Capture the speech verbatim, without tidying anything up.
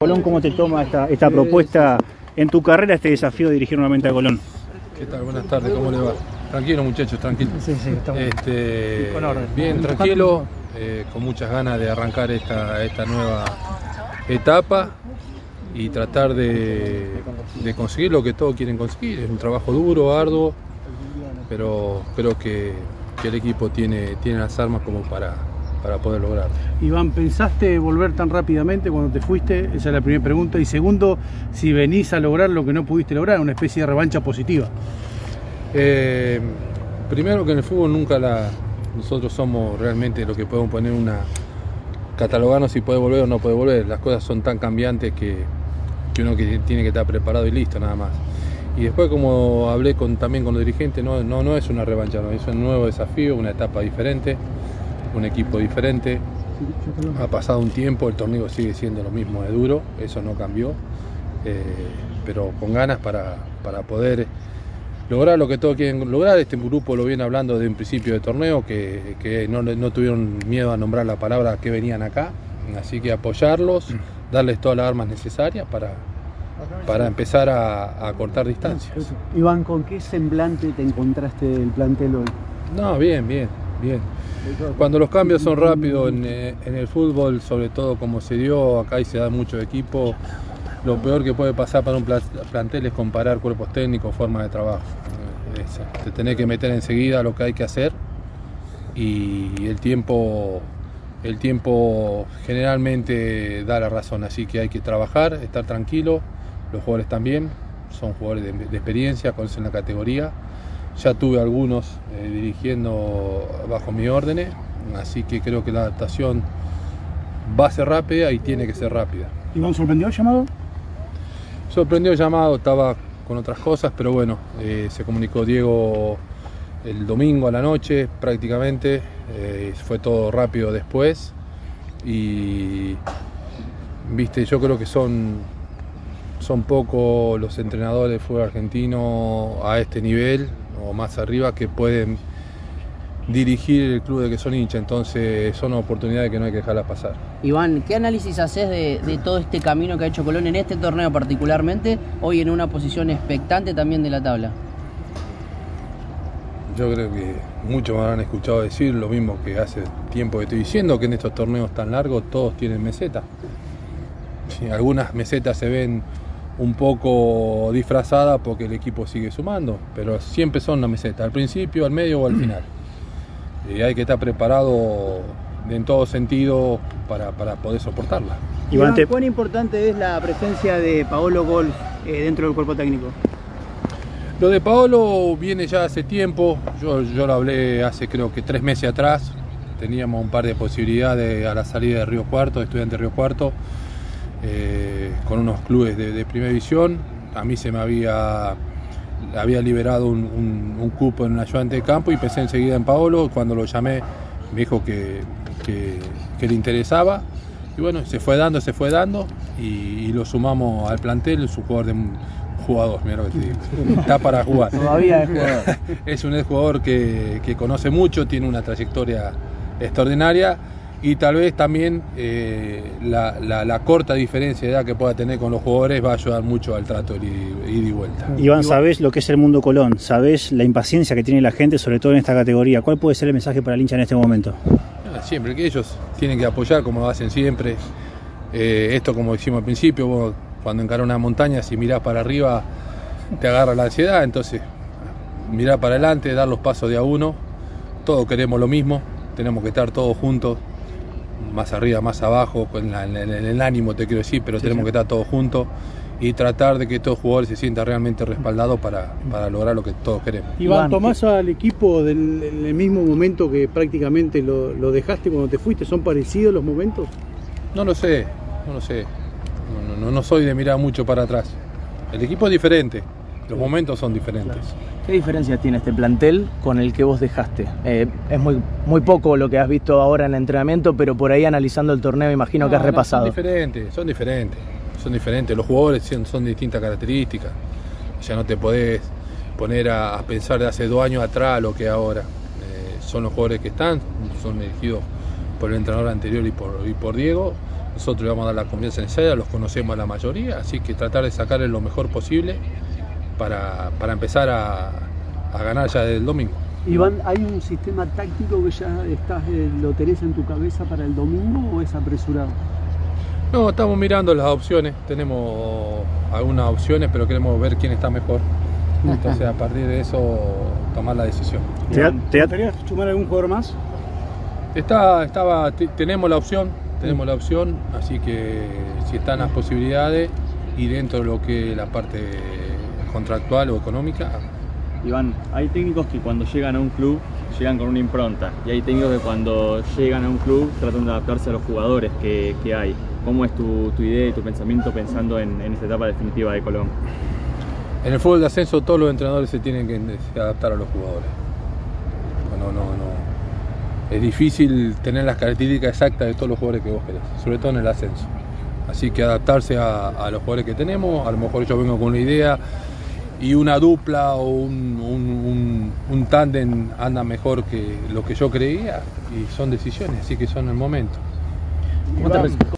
Colón, ¿cómo te toma esta, esta propuesta en tu carrera, este desafío de dirigir nuevamente a Colón? ¿Qué tal? Buenas tardes, ¿cómo le va? Tranquilo, muchachos, tranquilo. Sí, sí, estamos este, con orden. Bien, tranquilo, eh, con muchas ganas de arrancar esta, esta nueva etapa y tratar de, de conseguir lo que todos quieren conseguir. Es un trabajo duro, arduo, pero creo que, que el equipo tiene, tiene las armas como para, para poder lograrlo. Iván, ¿pensaste volver tan rápidamente cuando te fuiste? Esa es la primera pregunta. Y segundo, si venís a lograr lo que no pudiste lograr, una especie de revancha positiva. Eh, primero que en el fútbol nunca la, nosotros somos realmente lo que podemos poner una, catalogarnos si puede volver o no puede volver. Las cosas son tan cambiantes que, que uno que tiene que estar preparado y listo nada más. Y después, como hablé con, también con los dirigentes, no, no, no es una revancha, no, es un nuevo desafío, una etapa diferente, un equipo diferente. Ha pasado un tiempo, el torneo sigue siendo lo mismo de duro, eso no cambió, eh, pero con ganas para, para poder lograr lo que todos quieren lograr. Este grupo lo viene hablando desde un principio de torneo, que, que no, no tuvieron miedo a nombrar la palabra que venían acá, así que apoyarlos, darles todas las armas necesarias para, para empezar a, a cortar distancias. Iván, ¿con qué semblante te encontraste del plantel hoy? No, bien, bien, bien. Cuando los cambios son rápidos en, en el fútbol, sobre todo como se dio, acá y se da mucho equipo, lo peor que puede pasar para un plantel es comparar cuerpos técnicos, formas de trabajo. Es, te tenés que meter enseguida lo que hay que hacer y el tiempo, el tiempo generalmente da la razón, así que hay que trabajar, estar tranquilo. Los jugadores también, son jugadores de, de experiencia, conocen la categoría. Ya tuve algunos eh, dirigiendo bajo mis órdenes, así que creo que la adaptación va a ser rápida y tiene que ser rápida. ¿Iván, sorprendió el llamado? Sorprendió el llamado, estaba con otras cosas, pero bueno, eh, se comunicó Diego el domingo a la noche prácticamente, eh, fue todo rápido después y viste, yo creo que son, son pocos los entrenadores de fútbol argentino a este nivel o más arriba que pueden dirigir el club de que son hinchas, entonces son oportunidades que no hay que dejarlas pasar. Iván, ¿qué análisis haces de, de todo este camino que ha hecho Colón en este torneo particularmente, hoy en una posición expectante también de la tabla? Yo creo que muchos me habrán escuchado decir lo mismo que hace tiempo que estoy diciendo, que en estos torneos tan largos todos tienen meseta. Sí, algunas mesetas se ven un poco disfrazadas porque el equipo sigue sumando, pero siempre son una meseta, al principio, al medio o al final. Y hay que estar preparado en todo sentido para, para poder soportarla. Iván, ¿cuán importante es la presencia de Paolo Golf eh, dentro del cuerpo técnico? Lo de Paolo viene ya hace tiempo, yo, yo lo hablé hace creo que tres meses atrás, teníamos un par de posibilidades a la salida de Río Cuarto, de Estudiantes de Río Cuarto, eh, con unos clubes de, de primera división. A mí se me había... había liberado un, un, un cupo en un ayudante de campo y pensé enseguida en Paolo. Cuando lo llamé me dijo que, que, que le interesaba y bueno, se fue dando, se fue dando y, y lo sumamos al plantel. Es un jugador de un jugador, mira lo que te digo, está para jugar. Todavía es jugador. Es un jugador que, que conoce mucho, tiene una trayectoria extraordinaria y tal vez también eh, la, la, la corta diferencia de edad que pueda tener con los jugadores va a ayudar mucho al trato de ida y vuelta. Iván, sabés lo que es el mundo Colón, sabés la impaciencia que tiene la gente, sobre todo en esta categoría. ¿Cuál puede ser el mensaje para el hincha en este momento? Siempre que ellos tienen que apoyar como lo hacen siempre. Eh, esto, como decimos al principio, vos, cuando encarás una montaña, si mirás para arriba te agarra la ansiedad, entonces mirá para adelante, dar los pasos de a uno. Todos queremos lo mismo, tenemos que estar todos juntos, más arriba, más abajo, en, la, en, el, en el ánimo te quiero decir, pero sí, tenemos sí. que estar todos juntos y tratar de que todos los jugadores se sientan realmente respaldados para, para lograr lo que todos queremos. Iván, ¿tomás al equipo del, en el mismo momento que prácticamente lo, lo dejaste cuando te fuiste? ¿Son parecidos los momentos? No lo sé, no lo sé. No, no, no soy de mirar mucho para atrás. El equipo es diferente, los momentos son diferentes. Claro. ¿Qué diferencia tiene este plantel con el que vos dejaste? Eh, es muy, muy poco lo que has visto ahora en el entrenamiento, pero por ahí analizando el torneo imagino no, que has no, repasado. Son diferentes, son diferentes, son diferentes. Los jugadores son, son de distintas características. Ya no te podés poner a, a pensar de hace dos años atrás lo que ahora. Eh, son los jugadores que están, son elegidos por el entrenador anterior y por, y por Diego. nosotros le vamos a dar la confianza necesaria, los conocemos a la mayoría, así que tratar de sacarle lo mejor posible para, para empezar a, a ganar ya el domingo. Iván, ¿hay un sistema táctico que ya estás, eh, lo tenés en tu cabeza para el domingo o es apresurado? No, estamos mirando las opciones, tenemos algunas opciones, pero queremos ver quién está mejor. Entonces a partir de eso tomar la decisión. ¿Te, ¿Te gustaría sumar algún jugador más? Está, estaba, tenemos la opción, tenemos la opción, así que si están las posibilidades y dentro de lo que es la parte contractual o económica. Iván, hay técnicos que cuando llegan a un club llegan con una impronta y hay técnicos que cuando llegan a un club tratan de adaptarse a los jugadores que, que hay. ¿Cómo es tu, tu idea y tu pensamiento pensando en, en esta etapa definitiva de Colón? En el fútbol de ascenso todos los entrenadores se tienen que adaptar a los jugadores. No, no, no. Es difícil tener las características exactas de todos los jugadores que vos querés, sobre todo en el ascenso. Así que adaptarse a, a los jugadores que tenemos, a lo mejor yo vengo con una idea y una dupla o un, un, un, un tándem anda mejor que lo que yo creía y son decisiones, así que son el momento. ¿Cómo te,